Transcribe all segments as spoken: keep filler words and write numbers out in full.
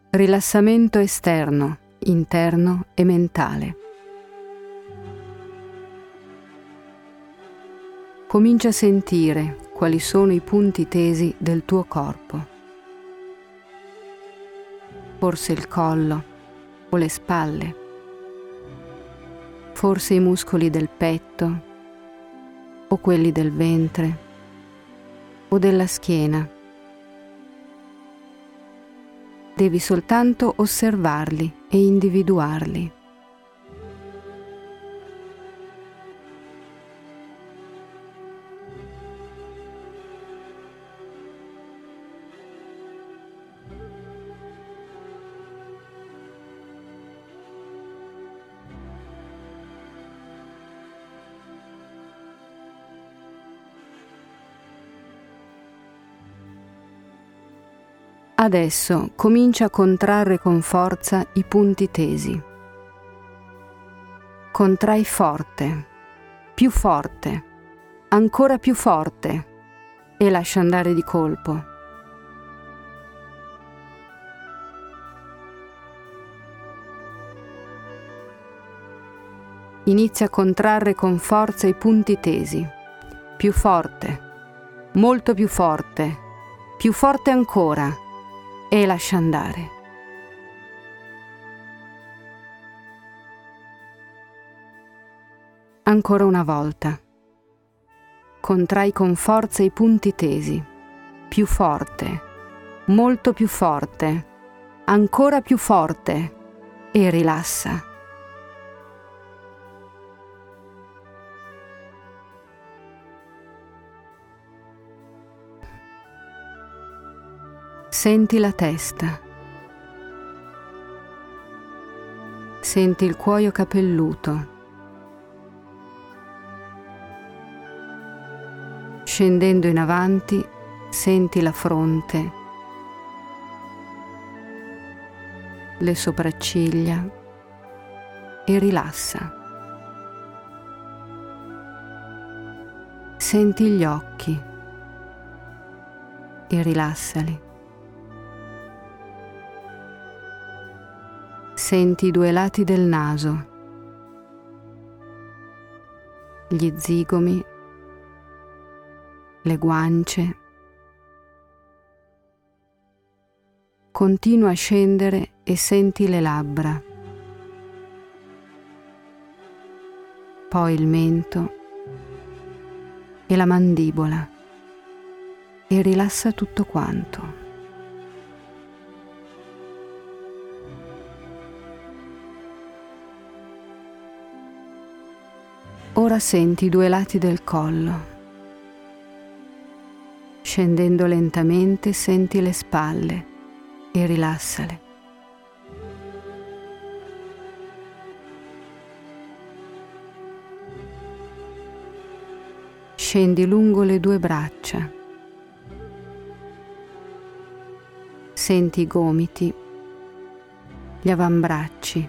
Rilassamento esterno, interno e mentale. Comincia a sentire quali sono i punti tesi del tuo corpo. Forse il collo o le spalle, forse i muscoli del petto o quelli del ventre o della schiena. Devi soltanto osservarli e individuarli. Adesso comincia a contrarre con forza i punti tesi. Contrai forte, più forte, ancora più forte e lascia andare di colpo. Inizia a contrarre con forza i punti tesi. Più forte, molto più forte, più forte ancora. E lascia andare. Ancora una volta. Contrai con forza i punti tesi. Più forte, molto più forte, ancora più forte e rilassa. Senti la testa. Senti il cuoio capelluto. Scendendo in avanti, senti la fronte, le sopracciglia e rilassa. Senti gli occhi e rilassali. Senti i due lati del naso, gli zigomi, le guance. Continua a scendere e senti le labbra, poi il mento e la mandibola e rilassa tutto quanto. Ora senti i due lati del collo. Scendendo lentamente senti le spalle e rilassale. Scendi lungo le due braccia. Senti i gomiti, gli avambracci,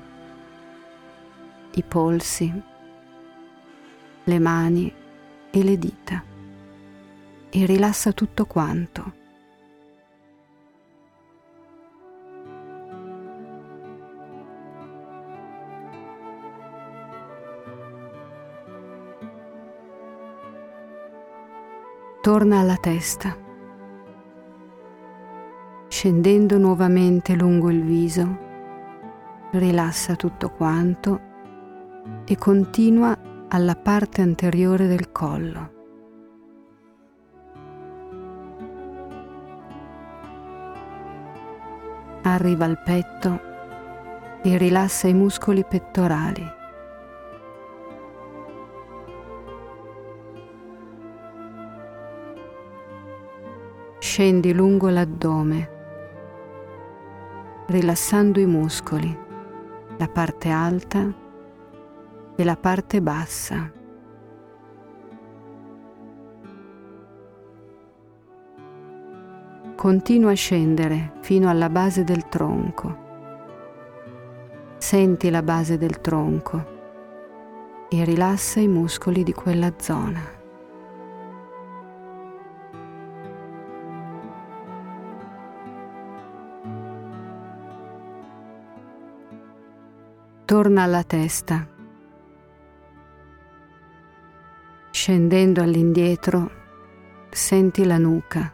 i polsi, le mani e le dita e rilassa tutto quanto. Torna alla testa, scendendo nuovamente lungo il viso, rilassa tutto quanto e continua alla parte anteriore del collo. Arriva al petto e rilassa i muscoli pettorali. Scendi lungo l'addome, rilassando i muscoli, la parte alta e la parte bassa. Continua a scendere fino alla base del tronco. Senti la base del tronco e rilassa i muscoli di quella zona. Torna alla testa. Scendendo all'indietro, senti la nuca.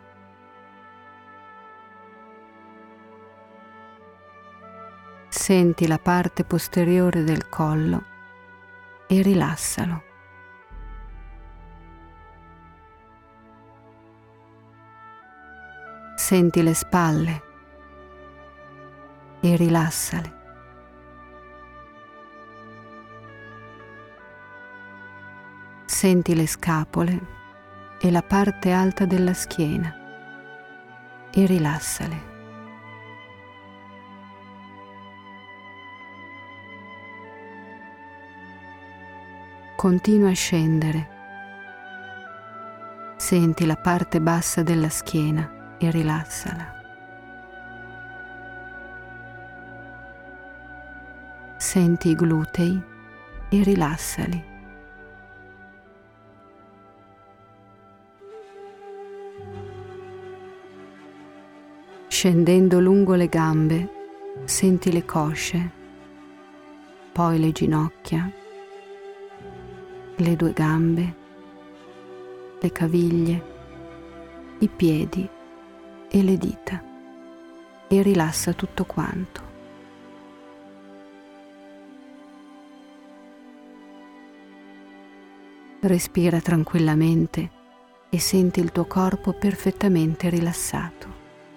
Senti la parte posteriore del collo e rilassalo. Senti le spalle e rilassale. Senti le scapole e la parte alta della schiena e rilassale. Continua a scendere. Senti la parte bassa della schiena e rilassala. Senti i glutei e rilassali. Scendendo lungo le gambe, senti le cosce, poi le ginocchia, le due gambe, le caviglie, i piedi e le dita e rilassa tutto quanto. Respira tranquillamente e senti il tuo corpo perfettamente rilassato.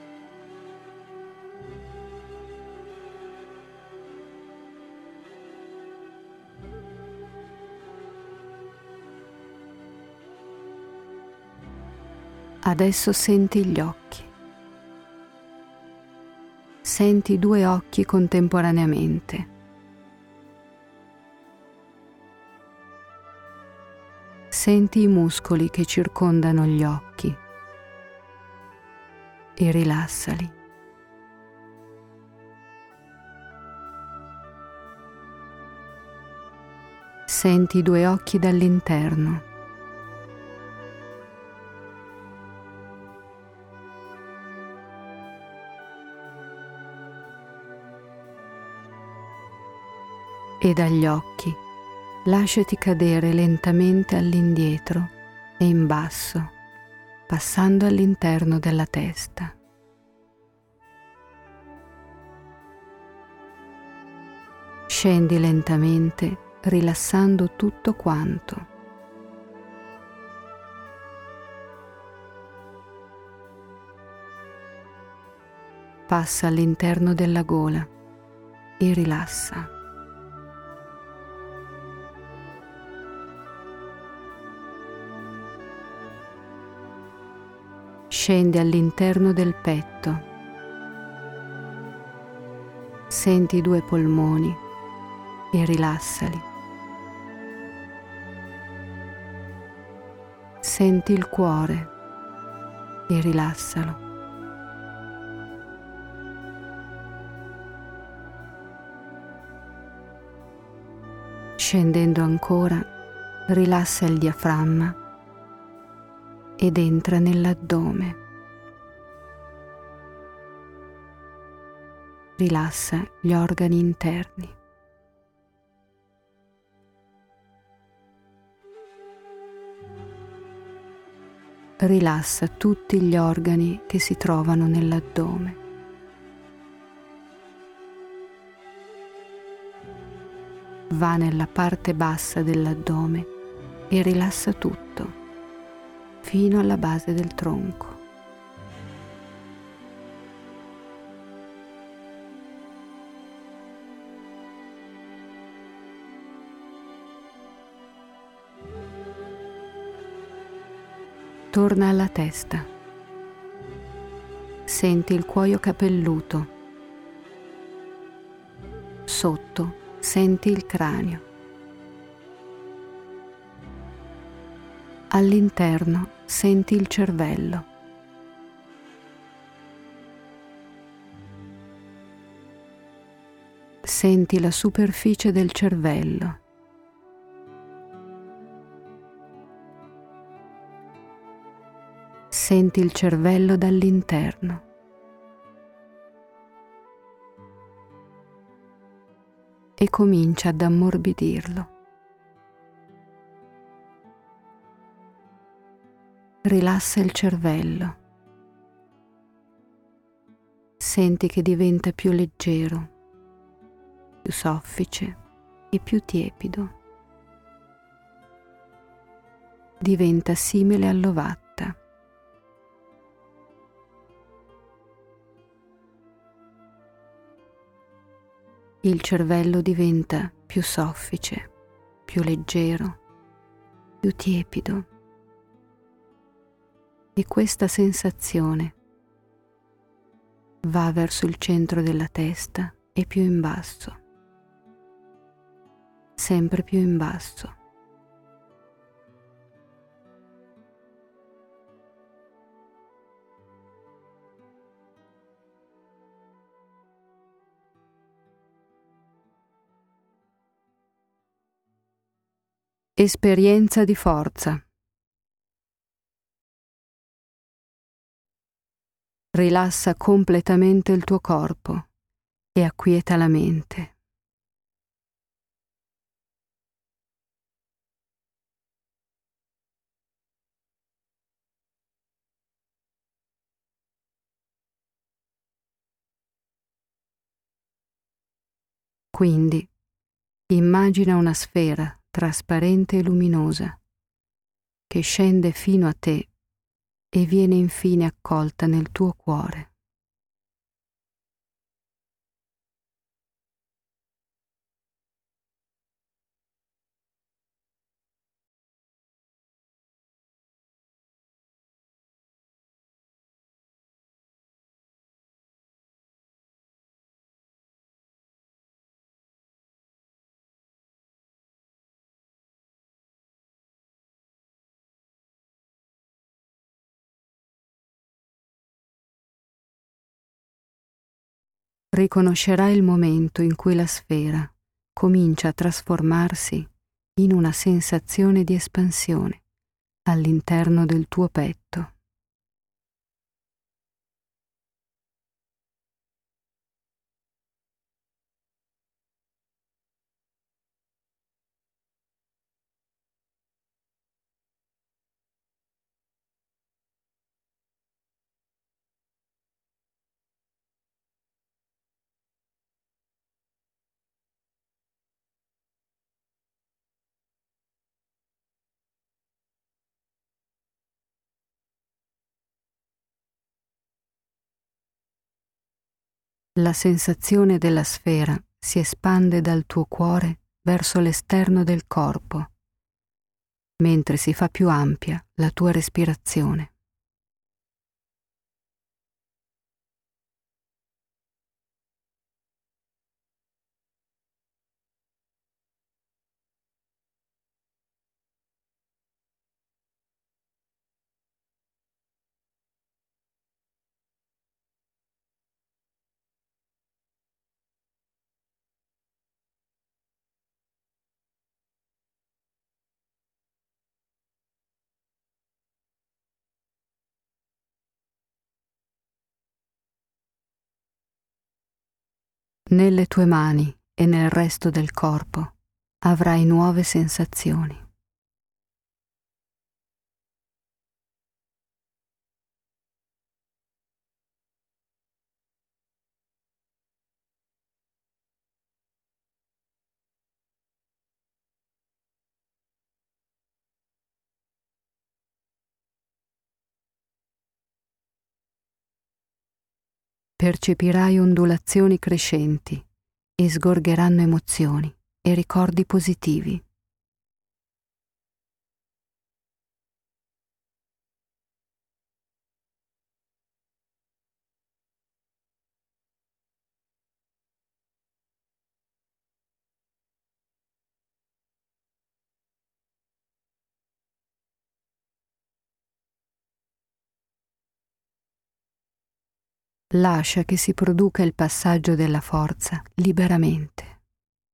Adesso senti gli occhi. Senti due occhi contemporaneamente. Senti i muscoli che circondano gli occhi e rilassali. Senti i due occhi dall'interno. E dagli occhi lasciati cadere lentamente all'indietro e in basso, passando all'interno della testa. Scendi lentamente, rilassando tutto quanto. Passa all'interno della gola e rilassa. Scendi all'interno del petto. Senti i due polmoni e rilassali. Senti il cuore e rilassalo. Scendendo ancora, rilassa il diaframma ed entra nell'addome. Rilassa gli organi interni. Rilassa tutti gli organi che si trovano nell'addome. Va nella parte bassa dell'addome e rilassa tutto, fino alla base del tronco. Torna alla testa. Senti il cuoio capelluto. Sotto senti il cranio. All'interno senti il cervello. Senti la superficie del cervello. Senti il cervello dall'interno. e comincia ad ammorbidirlo. Rilassa il cervello. Senti che diventa più leggero, più soffice e più tiepido. Diventa simile all'ovatta. Il cervello diventa più soffice, più leggero, più tiepido. E questa sensazione va verso il centro della testa e più in basso, sempre più in basso. Esperienza di forza. Rilassa completamente il tuo corpo e acquieta la mente. Quindi immagina una sfera trasparente e luminosa che scende fino a te e viene infine accolta nel tuo cuore. Riconoscerai il momento in cui la sfera comincia a trasformarsi in una sensazione di espansione all'interno del tuo petto. La sensazione della sfera si espande dal tuo cuore verso l'esterno del corpo, mentre si fa più ampia la tua respirazione. Nelle tue mani e nel resto del corpo avrai nuove sensazioni. Percepirai ondulazioni crescenti e sgorgeranno emozioni e ricordi positivi. Lascia che si produca il passaggio della forza liberamente.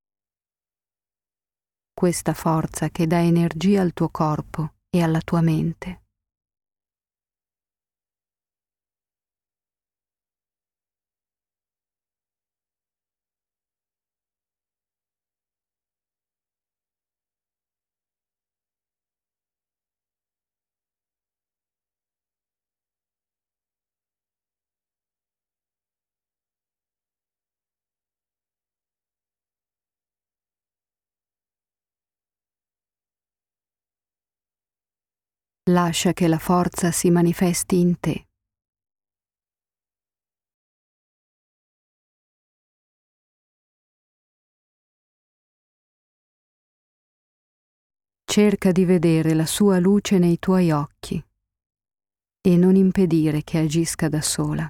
Questa forza che dà energia al tuo corpo e alla tua mente. Lascia che la forza si manifesti in te. Cerca di vedere la sua luce nei tuoi occhi e non impedire che agisca da sola.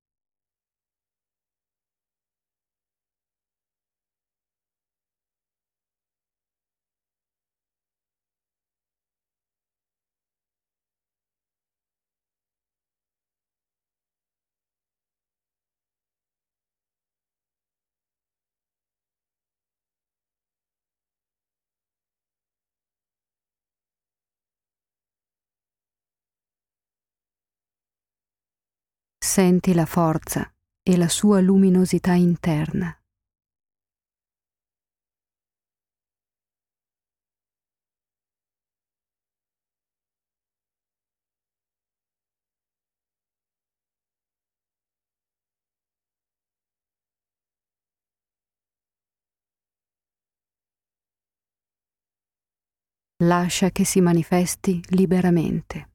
Senti la forza e la sua luminosità interna. Lascia che si manifesti liberamente.